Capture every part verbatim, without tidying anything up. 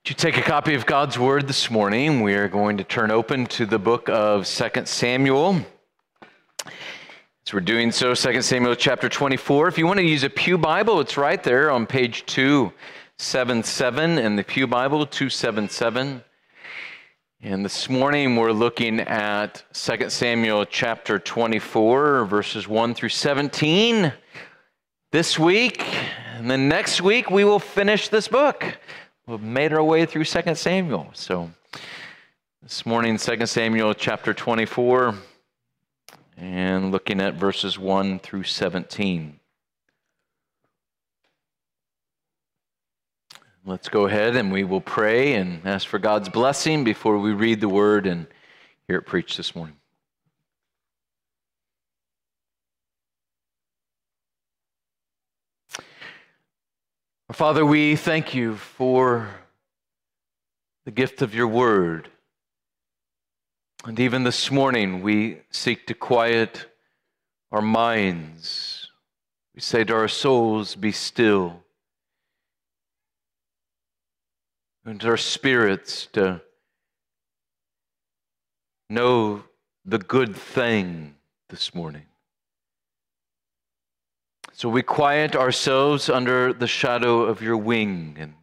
To take a copy of God's Word this morning, we are going to turn open to the book of Second Samuel. As we're doing so, Second Samuel chapter twenty-four. If you want to use a Pew Bible, it's right there on page two seventy-seven in the Pew Bible, two seventy-seven. And this morning we're looking at Second Samuel chapter twenty-four, verses one through seventeen. This week, and then next week, we will finish this book. We've made our way through Second Samuel. So this morning, Second Samuel chapter twenty-four, and looking at verses one through seventeen. Let's go ahead and we will pray and ask for God's blessing before we read the word and hear it preached this morning. Father, we thank you for the gift of your word. And even this morning, we seek to quiet our minds. We say to our souls, be still. And to our spirits to know the good thing this morning. So we quiet ourselves under the shadow of your wing, and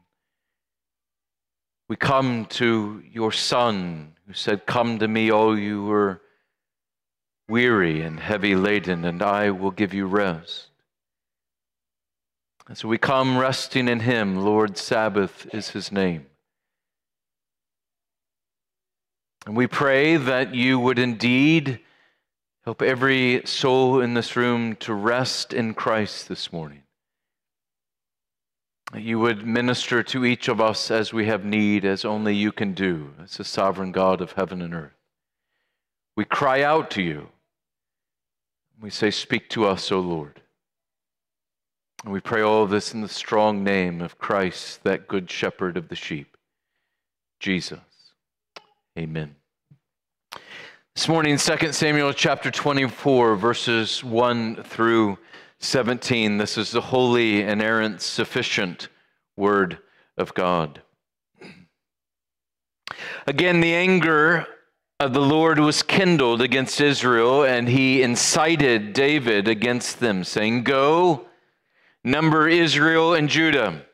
we come to your Son, who said, "Come to me, all you who are weary and heavy laden, and I will give you rest." And so we come resting in him. Lord, Sabbath is his name. And we pray that you would indeed help every soul in this room to rest in Christ this morning. That you would minister to each of us as we have need, as only you can do, as the sovereign God of heaven and earth. We cry out to you. We say, speak to us, O Lord. And we pray all of this in the strong name of Christ, that good shepherd of the sheep, Jesus. Amen. This morning, Second Samuel chapter twenty-four, verses one through seventeen. This is the holy, inerrant, sufficient word of God. Again, the anger of the Lord was kindled against Israel, and he incited David against them, saying, "Go, number Israel and Judah."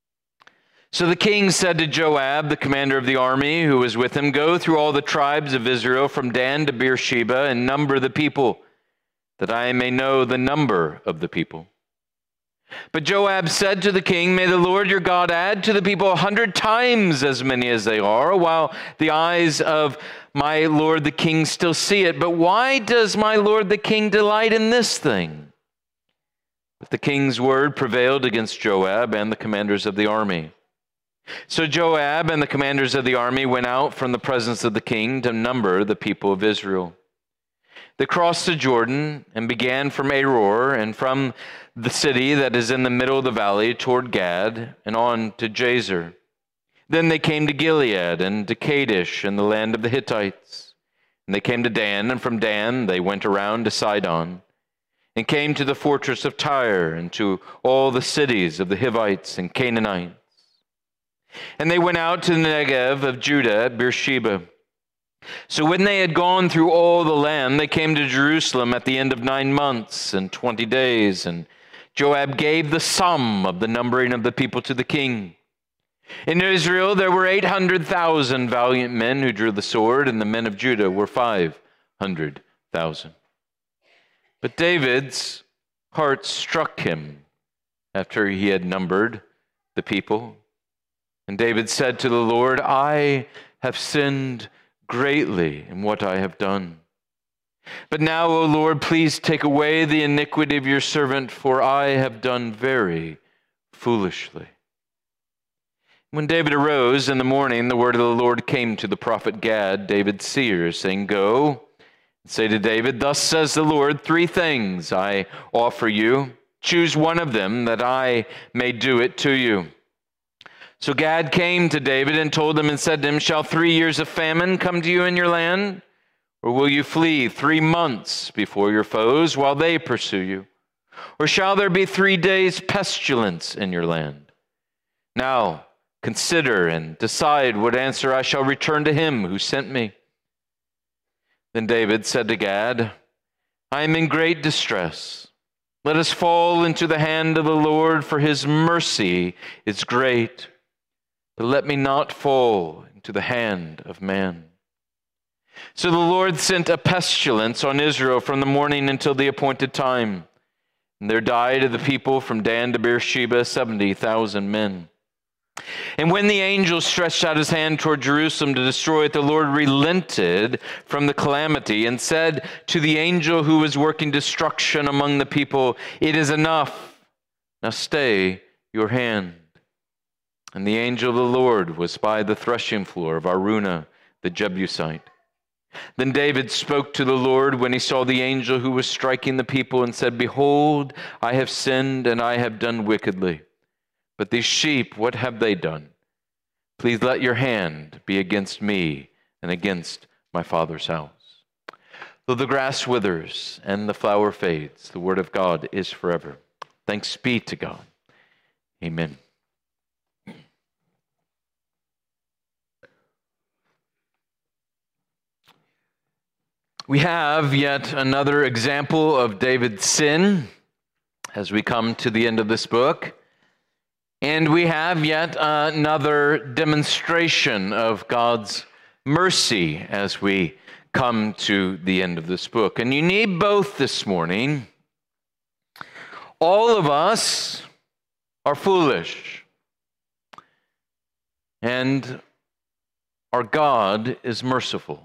So the king said to Joab, the commander of the army who was with him, "Go through all the tribes of Israel from Dan to Beersheba and number the people, that I may know the number of the people." But Joab said to the king, "May the Lord your God add to the people a hundred times as many as they are, while the eyes of my lord the king still see it. But why does my lord the king delight in this thing?" But the king's word prevailed against Joab and the commanders of the army. So Joab and the commanders of the army went out from the presence of the king to number the people of Israel. They crossed the Jordan and began from Aror and from the city that is in the middle of the valley toward Gad and on to Jazer. Then they came to Gilead and to Kadesh and the land of the Hittites. And they came to Dan, and from Dan they went around to Sidon and came to the fortress of Tyre and to all the cities of the Hivites and Canaanites. And they went out to the Negev of Judah at Beersheba. So when they had gone through all the land, they came to Jerusalem at the end of nine months and twenty days. And Joab gave the sum of the numbering of the people to the king. In Israel there were eight hundred thousand valiant men who drew the sword, and the men of Judah were five hundred thousand. But David's heart struck him after he had numbered the people. And David said to the Lord, "I have sinned greatly in what I have done. But now, O Lord, please take away the iniquity of your servant, for I have done very foolishly." When David arose in the morning, the word of the Lord came to the prophet Gad, David's seer, saying, "Go and say to David, thus says the Lord, three things I offer you. Choose one of them, that I may do it to you." So Gad came to David and told him and said to him, "Shall three years of famine come to you in your land? Or will you flee three months before your foes while they pursue you? Or shall there be three days pestilence in your land? Now, consider and decide what answer I shall return to him who sent me." Then David said to Gad, "I am in great distress. Let us fall into the hand of the Lord, for his mercy is great. But let me not fall into the hand of man." So the Lord sent a pestilence on Israel from the morning until the appointed time. And there died of the people from Dan to Beersheba seventy thousand men. And when the angel stretched out his hand toward Jerusalem to destroy it, the Lord relented from the calamity and said to the angel who was working destruction among the people, "It is enough. Now stay your hand." And the angel of the Lord was by the threshing floor of Araunah the Jebusite. Then David spoke to the Lord when he saw the angel who was striking the people and said, "Behold, I have sinned and I have done wickedly. But these sheep, what have they done? Please let your hand be against me and against my father's house." Though the grass withers and the flower fades, the word of God is forever. Thanks be to God. Amen. We have yet another example of David's sin as we come to the end of this book. And we have yet another demonstration of God's mercy as we come to the end of this book. And you need both this morning. All of us are foolish, and our God is merciful.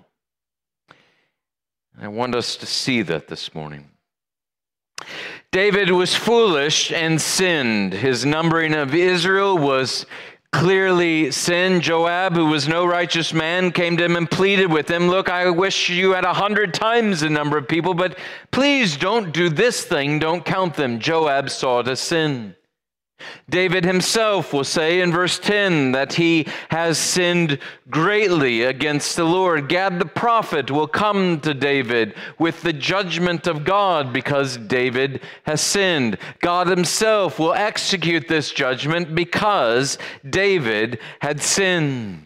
I want us to see that this morning. David was foolish and sinned. His numbering of Israel was clearly sin. Joab, who was no righteous man, came to him and pleaded with him, "Look, I wish you had a hundred times the number of people, but please don't do this thing, don't count them." Joab saw it as sin. David himself will say in verse ten that he has sinned greatly against the Lord. Gad the prophet will come to David with the judgment of God because David has sinned. God himself will execute this judgment because David had sinned.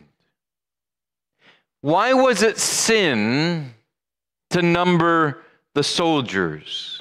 Why was it sin to number the soldiers?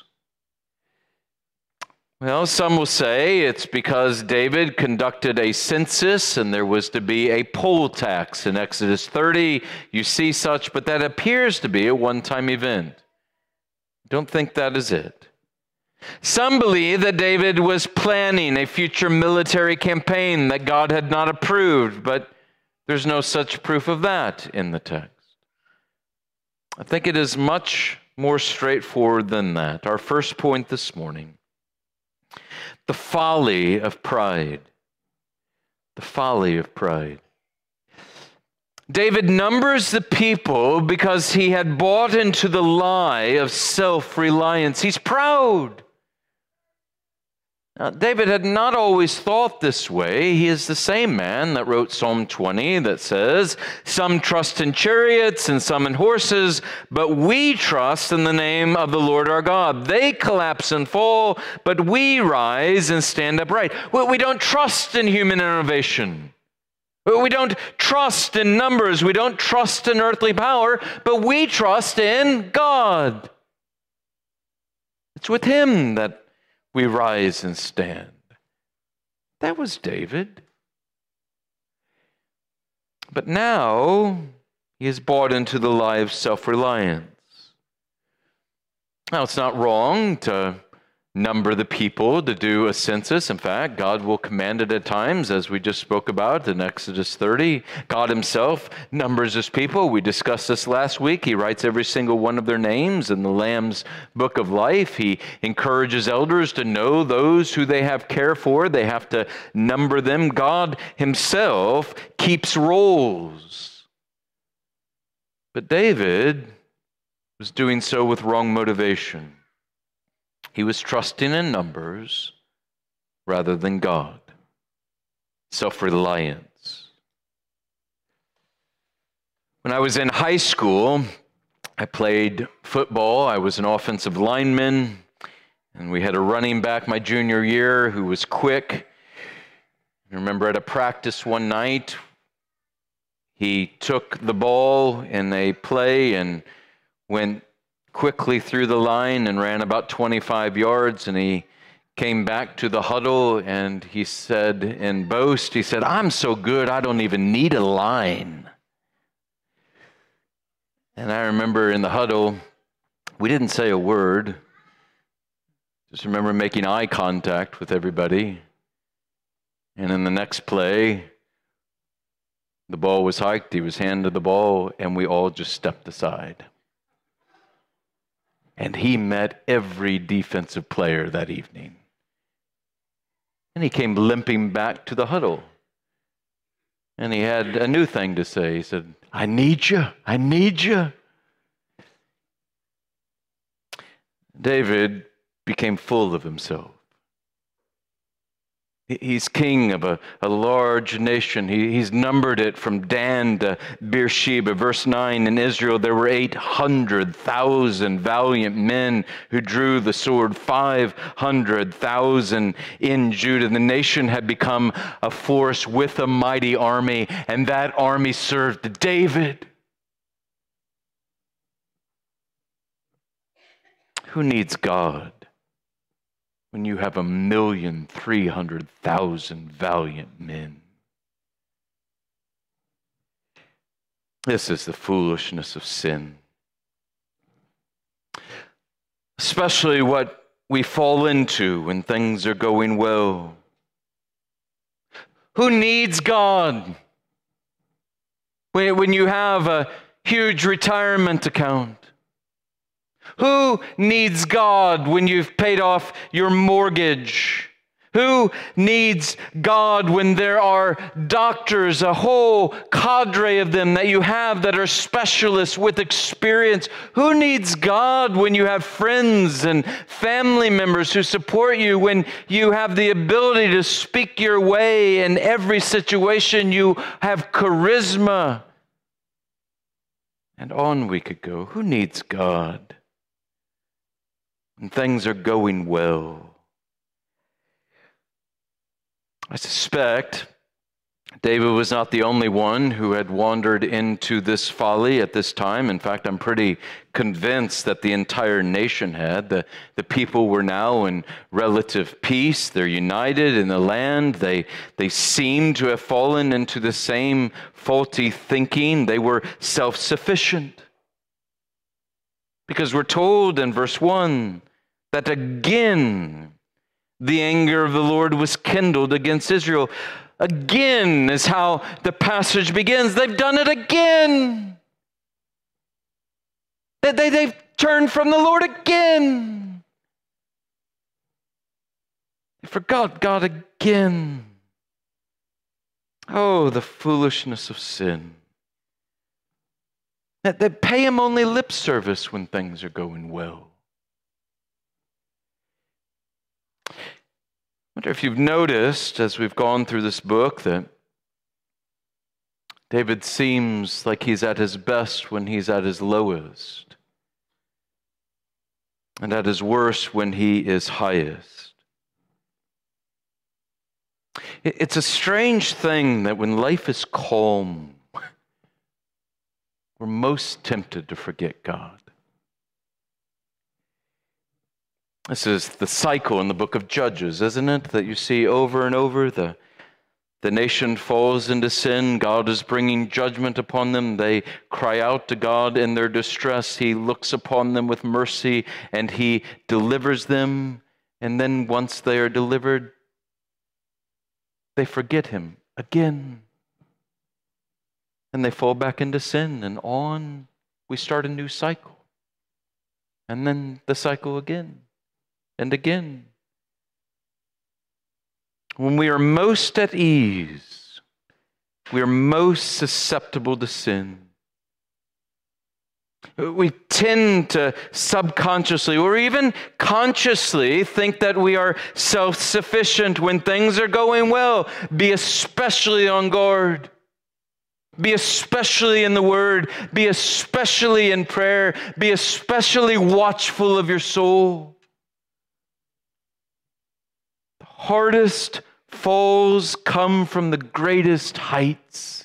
Well, some will say it's because David conducted a census and there was to be a poll tax in Exodus thirty. You see such, but that appears to be a one-time event. Don't think that is it. Some believe that David was planning a future military campaign that God had not approved, but there's no such proof of that in the text. I think it is much more straightforward than that. Our first point this morning: the folly of pride. The folly of pride. David numbers the people because he had bought into the lie of self-reliance. He's proud. Now, David had not always thought this way. He is the same man that wrote Psalm twenty that says, "Some trust in chariots and some in horses, but we trust in the name of the Lord our God. They collapse and fall, but we rise and stand upright." Well, we don't trust in human innovation. We don't trust in numbers. We don't trust in earthly power, but we trust in God. It's with him that we rise and stand. That was David. But now he is bought into the lie of self-reliance. Now, it's not wrong to number the people, to do a census. In fact, God will command it at times, as we just spoke about in Exodus thirty. God himself numbers his people. We discussed this last week. He writes every single one of their names in the Lamb's book of life. He encourages elders to know those who they have care for. They have to number them. God himself keeps rolls. But David was doing so with wrong motivation. He was trusting in numbers rather than God. Self-reliance. When I was in high school, I played football. I was an offensive lineman, and we had a running back my junior year who was quick. I remember at a practice one night, he took the ball in a play and went quickly through the line and ran about twenty-five yards, and he came back to the huddle and he said in boast, he said, "I'm so good, I don't even need a line." And I remember in the huddle, we didn't say a word. Just remember making eye contact with everybody. And in the next play, the ball was hiked, he was handed the ball, and we all just stepped aside. And he met every defensive player that evening. And he came limping back to the huddle. And he had a new thing to say. He said, "I need you, I need you." David became full of himself. He's king of a, a large nation. He, he's numbered it from Dan to Beersheba. Verse nine, in Israel there were eight hundred thousand valiant men who drew the sword, five hundred thousand in Judah. The nation had become a force with a mighty army, and that army served David. Who needs God when you have a million three hundred thousand valiant men? This is the foolishness of sin. Especially what we fall into when things are going well. Who needs God when, when you have a huge retirement account? Who needs God when you've paid off your mortgage? Who needs God when there are doctors, a whole cadre of them that you have that are specialists with experience? Who needs God when you have friends and family members who support you, when you have the ability to speak your way in every situation, you have charisma? And on we could go. Who needs God when things are going well? I suspect David was not the only one who had wandered into this folly at this time. In fact, I'm pretty convinced that the entire nation had. The, the people were now in relative peace. They're united in the land. They, they seem to have fallen into the same faulty thinking. They were self-sufficient. Because we're told in verse one that again the anger of the Lord was kindled against Israel. Again is how the passage begins. They've done it again. They, they, they've turned from the Lord again. They forgot God again. Oh, the foolishness of sin. That they pay him only lip service when things are going well. I wonder if you've noticed as we've gone through this book that David seems like he's at his best when he's at his lowest, and at his worst when he is highest. It's a strange thing that when life is calm, we're most tempted to forget God. This is the cycle in the book of Judges, isn't it? That you see over and over. The, the nation falls into sin. God is bringing judgment upon them. They cry out to God in their distress. He looks upon them with mercy and he delivers them. And then once they are delivered, they forget him again. And they fall back into sin, and on we start a new cycle. And then the cycle again. And again. When we are most at ease, we are most susceptible to sin. We tend to subconsciously or even consciously think that we are self-sufficient when things are going well. Be especially on guard. Be especially in the Word. Be especially in prayer. Be especially watchful of your soul. Hardest falls come from the greatest heights.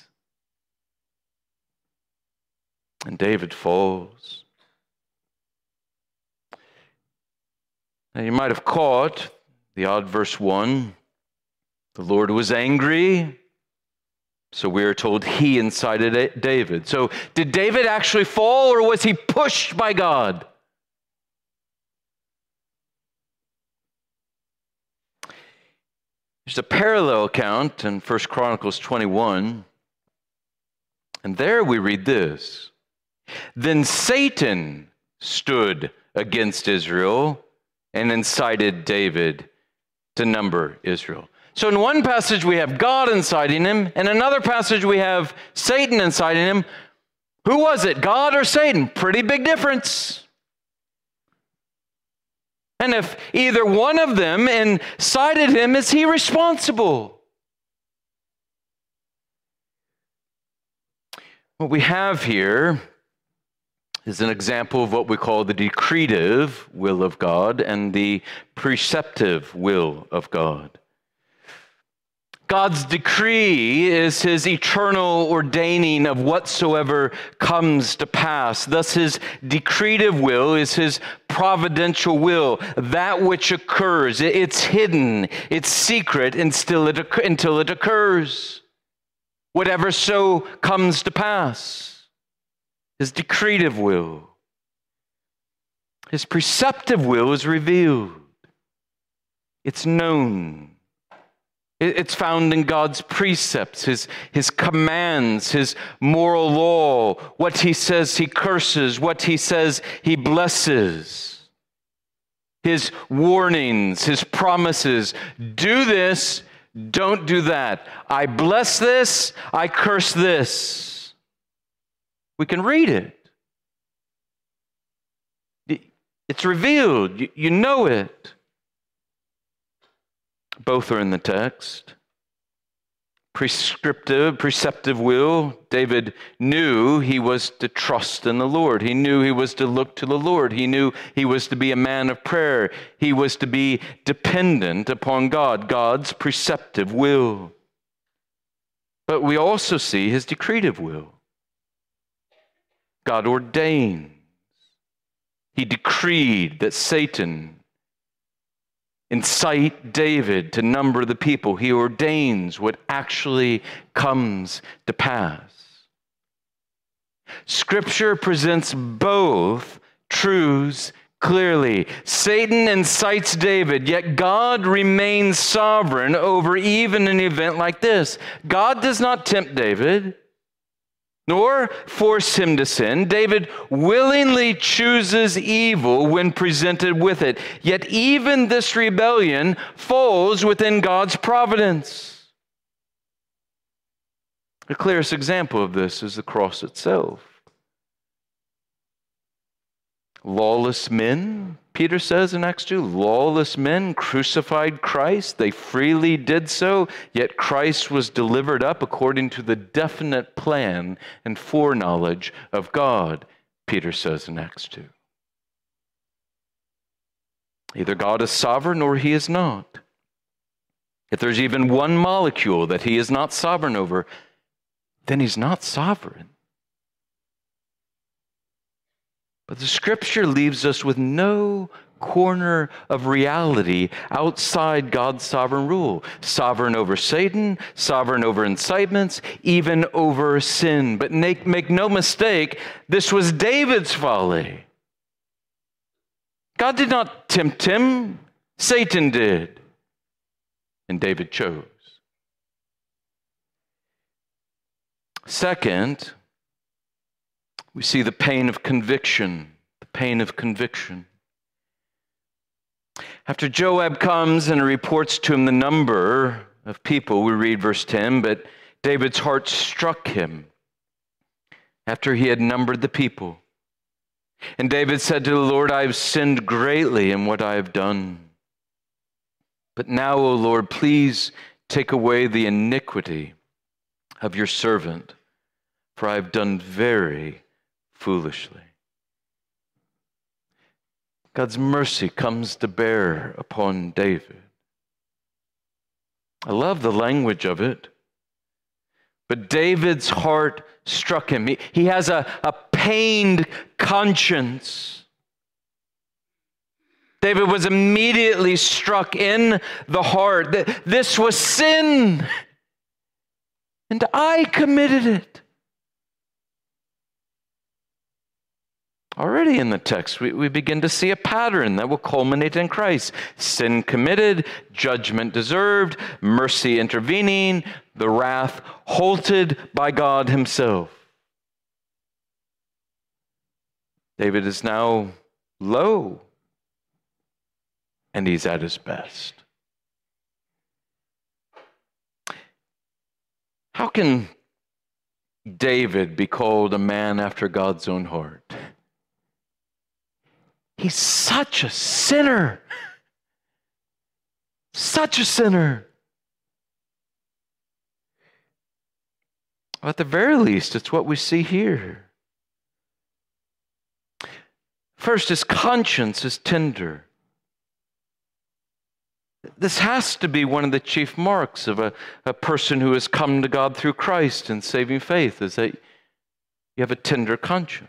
And David falls. Now you might have caught the odd verse one. The Lord was angry, so we are told he incited David. So did David actually fall, or was he pushed by God? There's a parallel account in First Chronicles twenty-one, and there we read this. Then Satan stood against Israel and incited David to number Israel. So in one passage we have God inciting him, and another passage we have Satan inciting him. Who was it, God or Satan? Pretty big difference. And if either one of them incited him, is he responsible? What we have here is an example of what we call the decretive will of God and the preceptive will of God. God's decree is his eternal ordaining of whatsoever comes to pass. Thus, his decretive will is his providential will, that which occurs. It's hidden, it's secret until it, until it occurs. Whatever so comes to pass. His decretive will. His preceptive will is revealed. It's known. It's found in God's precepts, his, his commands, his moral law, what he says he curses, what he says he blesses, his warnings, his promises. Do this, don't do that. I bless this, I curse this. We can read it. It's revealed. You, you know it. Both are in the text. Prescriptive, preceptive will. David knew he was to trust in the Lord. He knew he was to look to the Lord. He knew he was to be a man of prayer. He was to be dependent upon God, God's preceptive will. But we also see his decretive will. God ordains. He decreed that Satan incite David to number the people. He ordains what actually comes to pass. Scripture presents both truths clearly. Satan incites David, yet God remains sovereign over even an event like this. God does not tempt David, nor force him to sin. David willingly chooses evil when presented with it. Yet even this rebellion falls within God's providence. The clearest example of this is the cross itself. Lawless men, Peter says in Acts two, lawless men crucified Christ. They freely did so, yet Christ was delivered up according to the definite plan and foreknowledge of God, Peter says in Acts two. Either God is sovereign or he is not. If there's even one molecule that he is not sovereign over, then he's not sovereign. But the scripture leaves us with no corner of reality outside God's sovereign rule. Sovereign over Satan, sovereign over incitements, even over sin. But make, make no mistake, this was David's folly. God did not tempt him, Satan did. And David chose. Second, we see the pain of conviction, the pain of conviction. After Joab comes and reports to him the number of people, we read verse ten, but David's heart struck him after he had numbered the people. And David said to the Lord, I have sinned greatly in what I have done. But now, O Lord, please take away the iniquity of your servant, for I have done very foolishly. God's mercy comes to bear upon David. I love the language of it. But David's heart struck him. He, he has a, a pained conscience. David was immediately struck in the heart that this was sin, and I committed it. Already in the text, we, we begin to see a pattern that will culminate in Christ. Sin committed, judgment deserved, mercy intervening, the wrath halted by God himself. David is now low, and he's at his best. How can David be called a man after God's own heart? He's such a sinner. Such a sinner. At the very least, it's what we see here. First, his conscience is tender. This has to be one of the chief marks of a, a person who has come to God through Christ and saving faith, is that you have a tender conscience.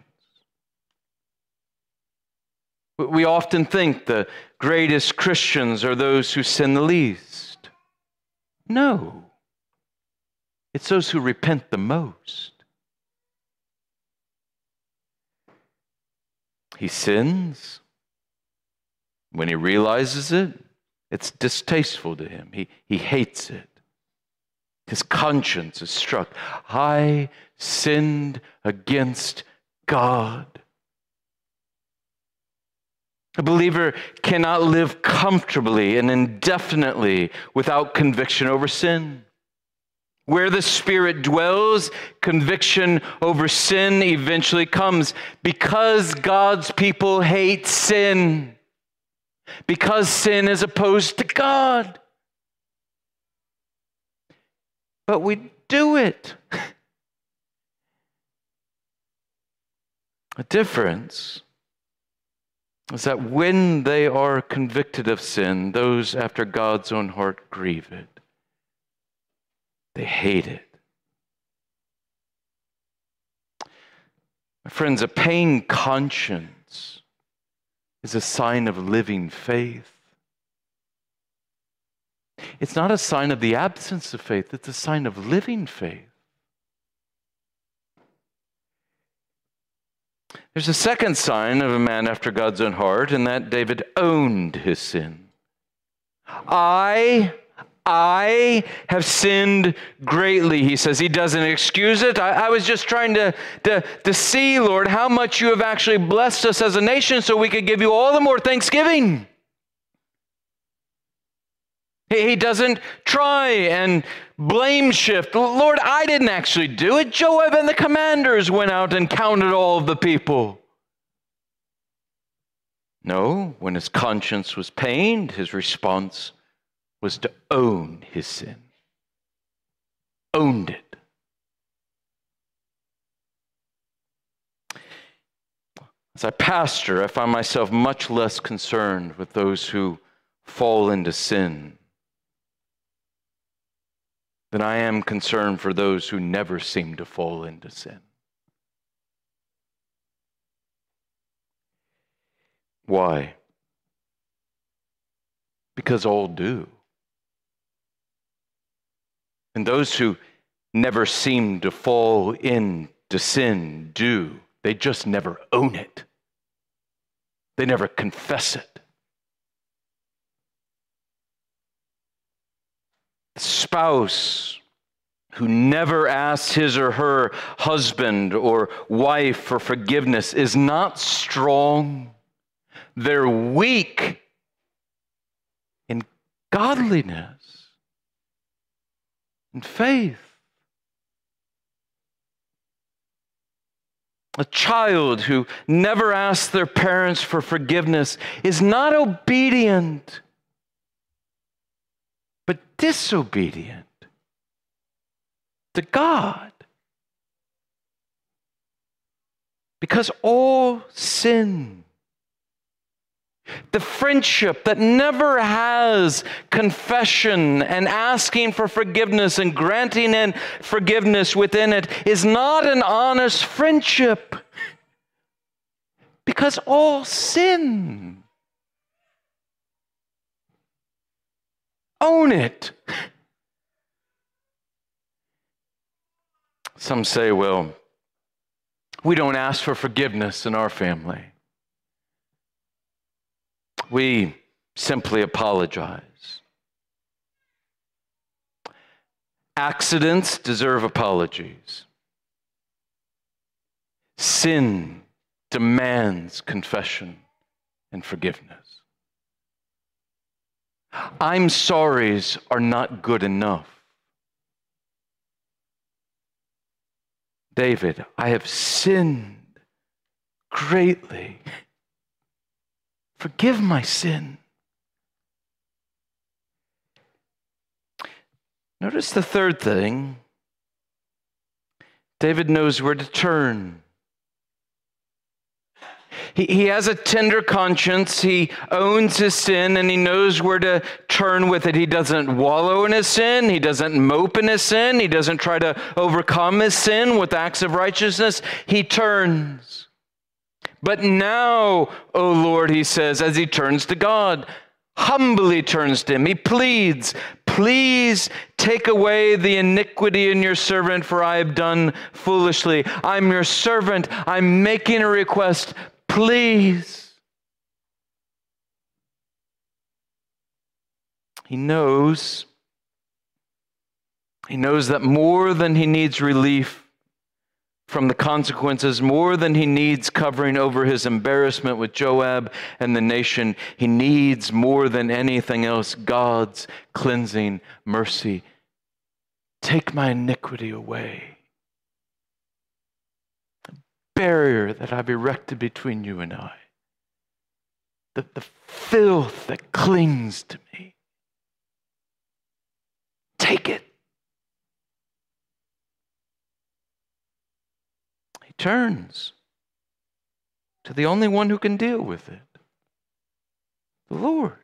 We often think the greatest Christians are those who sin the least. No. It's those who repent the most. He sins. When he realizes it, it's distasteful to him. He, he hates it. His conscience is struck. I sinned against God. A believer cannot live comfortably and indefinitely without conviction over sin. Where the Spirit dwells, conviction over sin eventually comes because God's people hate sin. Because sin is opposed to God. But we do it. A difference is that when they are convicted of sin, those after God's own heart grieve it. They hate it. My friends, a paying conscience is a sign of living faith. It's not a sign of the absence of faith, it's a sign of living faith. There's a second sign of a man after God's own heart, and that David owned his sin. I, I have sinned greatly, he says. He doesn't excuse it. I, I was just trying to, to, to see, Lord, how much you have actually blessed us as a nation so we could give you all the more thanksgiving. He doesn't try and blame shift. Lord, I didn't actually do it. Joab and the commanders went out and counted all of the people. No, when his conscience was pained, his response was to own his sin. Owned it. As I pastor, I find myself much less concerned with those who fall into sin than I am concerned for those who never seem to fall into sin. Why? Because all do. And those who never seem to fall into sin do. They just never own it. They never confess it. Spouse who never asks his or her husband or wife for forgiveness is not strong. They're weak in godliness and faith. A child who never asks their parents for forgiveness is not obedient, but disobedient to God. Because all sin. The friendship that never has confession and asking for forgiveness and granting in forgiveness within it is not an honest friendship, because all sin. Own it. Some say, well, we don't ask for forgiveness in our family. We simply apologize. Accidents deserve apologies. Sin demands confession and forgiveness. I'm sorries are not good enough. David, I have sinned greatly. Forgive my sin. Notice the third thing. David knows where to turn. He, he has a tender conscience. He owns his sin and he knows where to turn with it. He doesn't wallow in his sin. He doesn't mope in his sin. He doesn't try to overcome his sin with acts of righteousness. He turns. But now, O Lord, he says, as he turns to God, humbly turns to him. He pleads, please take away the iniquity in your servant, for I have done foolishly. I'm your servant. I'm making a request. Please. He knows, he knows that more than he needs relief from the consequences, more than he needs covering over his embarrassment with Joab and the nation, he needs more than anything else God's cleansing mercy. Take my iniquity away. The barrier that I've erected between you and I. The, the filth that clings to me. Take it. Turns to the only one who can deal with it, the Lord.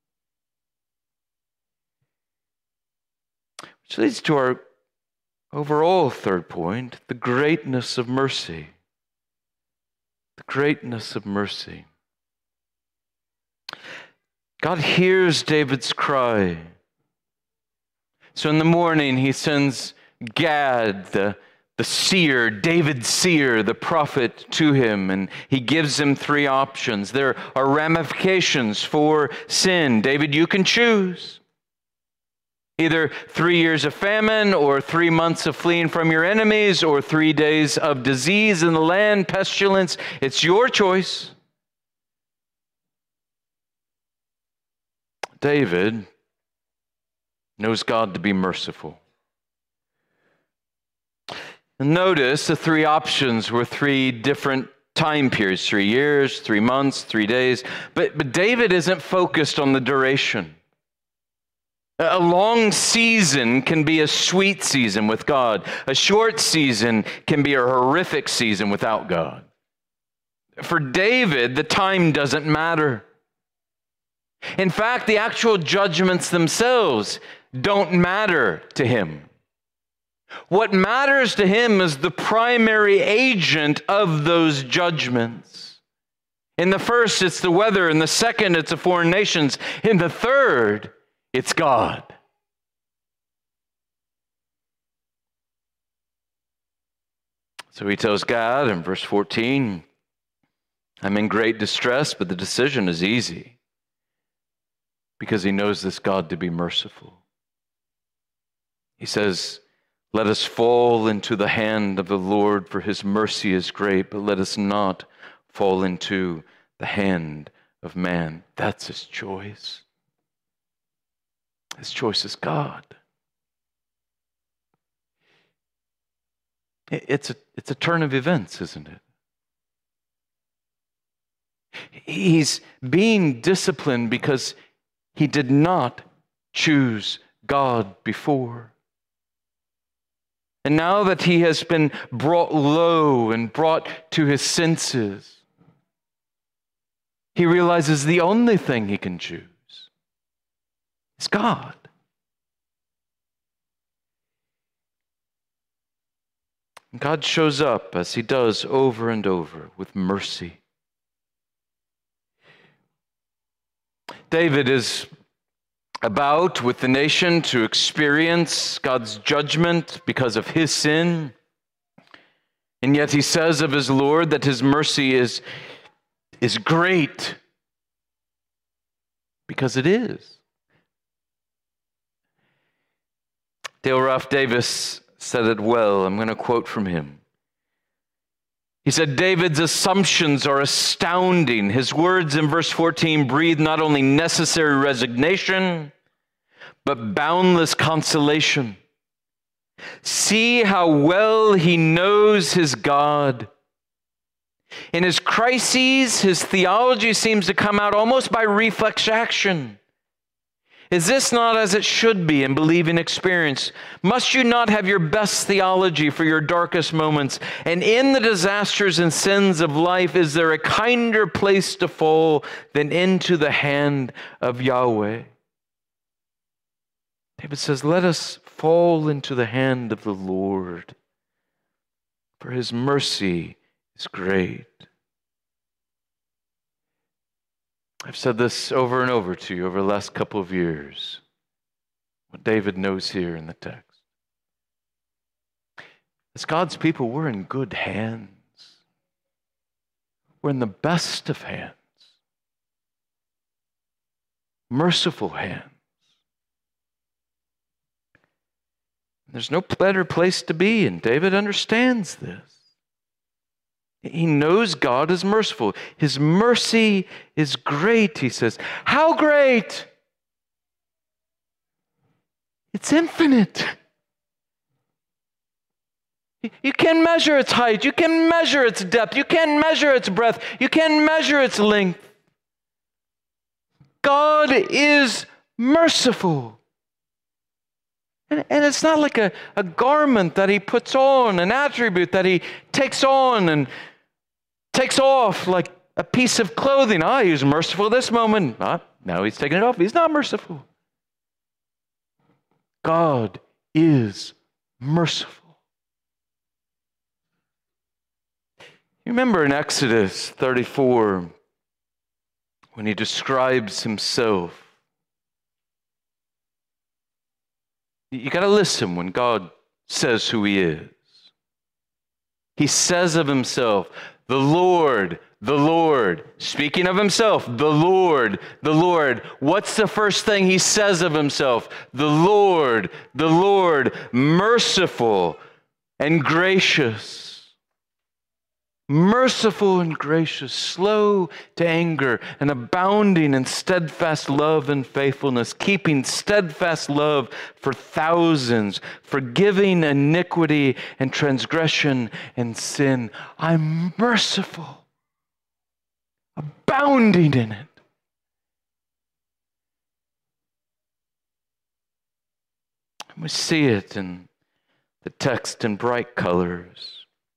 Which leads to our overall third point, the greatness of mercy. The greatness of mercy. God hears David's cry. So in the morning he sends Gad, the The seer, David's seer, the prophet, to him, and he gives him three options. There are ramifications for sin. David, you can choose. Either three years of famine, or three months of fleeing from your enemies, or three days of disease in the land, pestilence. It's your choice. David knows God to be merciful. Notice the three options were three different time periods, three years, three months, three days. But, but David isn't focused on the duration. A long season can be a sweet season with God. A short season can be a horrific season without God. For David, the time doesn't matter. In fact, the actual judgments themselves don't matter to him. What matters to him is the primary agent of those judgments. In the first, it's the weather. In the second, it's the foreign nations. In the third, it's God. So he tells God in verse fourteen, I'm in great distress, but the decision is easy because he knows this God to be merciful. He says, let us fall into the hand of the Lord, for his mercy is great, but let us not fall into the hand of man. That's his choice. His choice is God. It's a, it's a turn of events, isn't it? He's being disciplined because he did not choose God before. And now that he has been brought low and brought to his senses, He realizes the only thing he can choose is God. God shows up, as he does over and over, with mercy. David is about with the nation to experience God's judgment because of his sin. And yet he says of his Lord that his mercy is, is great, because it is. Dale Ralph Davis said it well. I'm going to quote from him. He said, David's assumptions are astounding. His words in verse fourteen breathe not only necessary resignation, but boundless consolation. See how well he knows his God. In his crises, his theology seems to come out almost by reflex action. Is this not as it should be in believing experience? Must you not have your best theology for your darkest moments? And in the disasters and sins of life, is there a kinder place to fall than into the hand of Yahweh? David says, let us fall into the hand of the Lord, for his mercy is great. I've said this over and over to you over the last couple of years, what David knows here in the text. As God's people, we're in good hands. We're in the best of hands. Merciful hands. There's no better place to be, and David understands this. He knows God is merciful. His mercy is great, he says. How great? It's infinite. You can measure its height. You can measure its depth. You can measure its breadth. You can measure its length. God is merciful. And, and it's not like a, a garment that he puts on, an attribute that he takes on and takes off like a piece of clothing. Ah, he was merciful this moment. Ah, now he's taking it off. He's not merciful. God is merciful. You remember in Exodus thirty-four, when he describes himself, you got to listen when God says who he is. He says of himself, the Lord, the Lord. Speaking of himself, the Lord, the Lord. What's the first thing he says of himself? The Lord, the Lord, merciful and gracious. Merciful and gracious, slow to anger, and abounding in steadfast love and faithfulness, keeping steadfast love for thousands, forgiving iniquity and transgression and sin. I'm merciful, abounding in it. And we see it in the text in bright colors.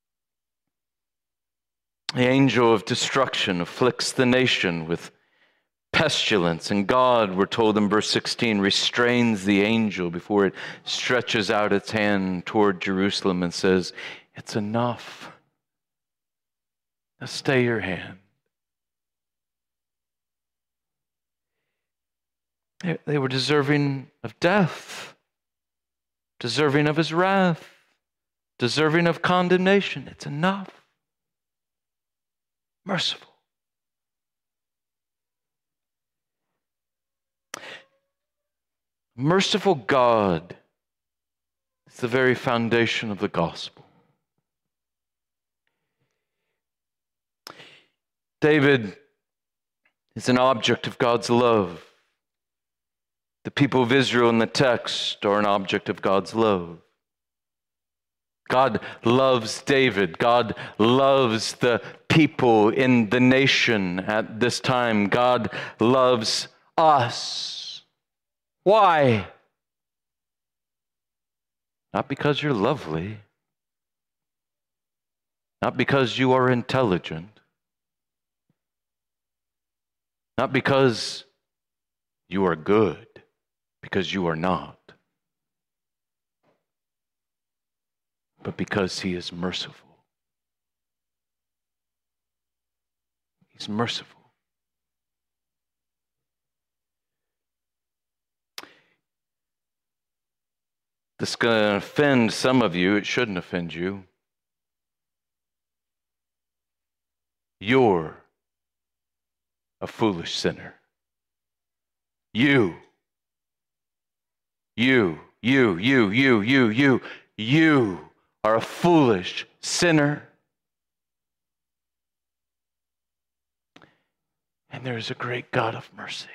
The angel of destruction afflicts the nation with pestilence, and God, we're told in verse sixteen, restrains the angel before it stretches out its hand toward Jerusalem and says, it's enough. Now stay your hand. They, they were deserving of death, deserving of his wrath, deserving of condemnation. It's enough. Merciful. Merciful God is the very foundation of the gospel. David is an object of God's love. The people of Israel in the text are an object of God's love. God loves David. God loves the people in the nation at this time. God loves us. Why? Not because you're lovely. Not because you are intelligent. Not because you are good, because you are not, but because he is merciful. He's merciful. This is going to offend some of you. It shouldn't offend you. You're a foolish sinner. You. You, you, you, you, you, you, you are a foolish sinner. And there is a great God of mercy.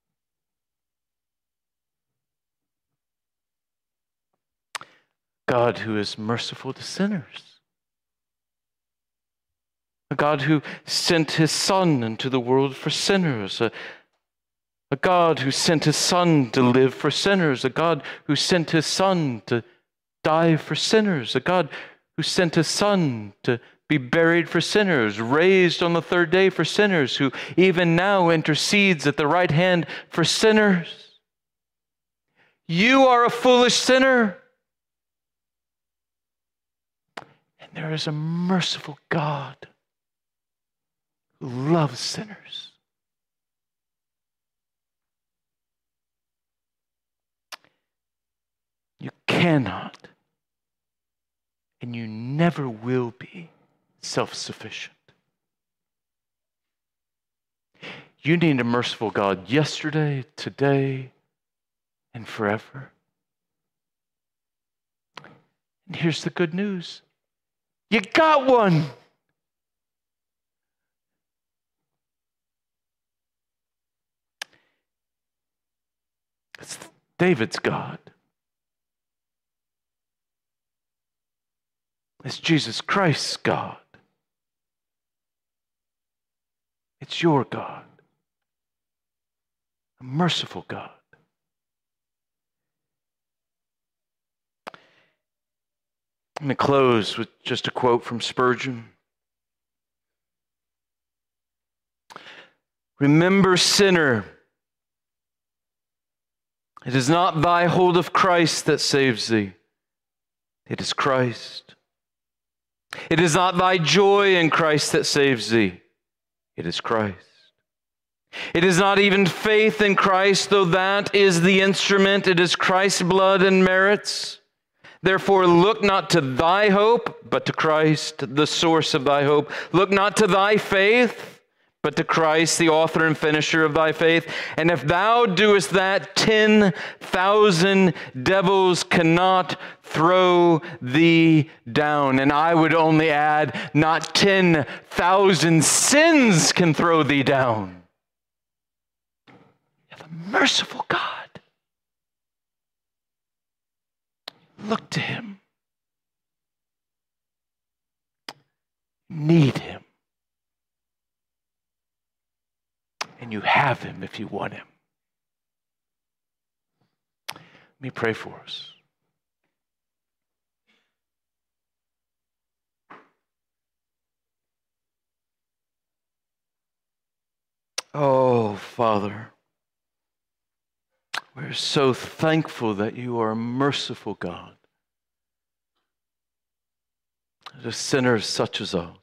God who is merciful to sinners. A God who sent his Son into the world for sinners. A, a God who sent his Son to live for sinners. A God who sent his Son to die for sinners. A God who sent his Son to be buried for sinners, raised on the third day for sinners, who even now intercedes at the right hand for sinners. You are a foolish sinner. And there is a merciful God who loves sinners. You cannot, and you never will be, self-sufficient. You need a merciful God yesterday, today, and forever. And here's the good news. You got one. It's David's God. It's Jesus Christ's God. It's your God. A merciful God. I'm going to close with just a quote from Spurgeon. Remember, sinner, it is not thy hold of Christ that saves thee. It is Christ. It is not thy joy in Christ that saves thee. It is Christ. It is not even faith in Christ, though that is the instrument. It is Christ's blood and merits. Therefore, look not to thy hope, but to Christ, the source of thy hope. Look not to thy faith, but to Christ, the author and finisher of thy faith. And if thou doest that, ten thousand devils cannot throw thee down. And I would only add, not ten thousand sins can throw thee down. You have a merciful God. Look to him. Need him. And you have him if you want him. Let me pray for us. Oh, Father, we're so thankful that you are a merciful God. To sinners such as us.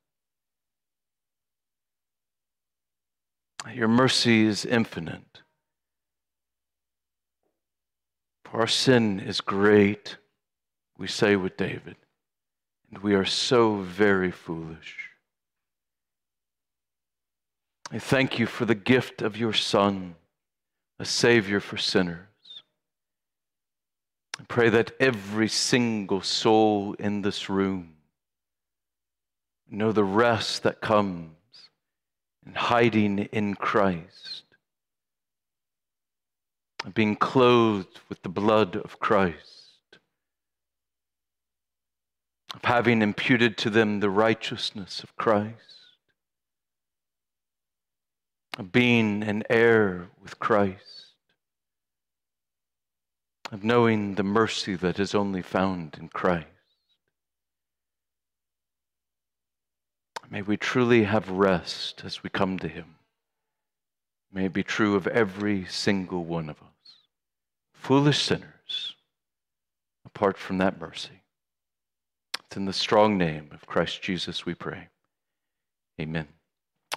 Your mercy is infinite. For our sin is great, we say with David, and we are so very foolish. I thank you for the gift of your Son, a Savior for sinners. I pray that every single soul in this room know the rest that comes in hiding in Christ, being clothed with the blood of Christ, of having imputed to them the righteousness of Christ, of being an heir with Christ, of knowing the mercy that is only found in Christ. May we truly have rest as we come to him. May it be true of every single one of us. Foolish sinners, apart from that mercy. It's in the strong name of Christ Jesus we pray. Amen.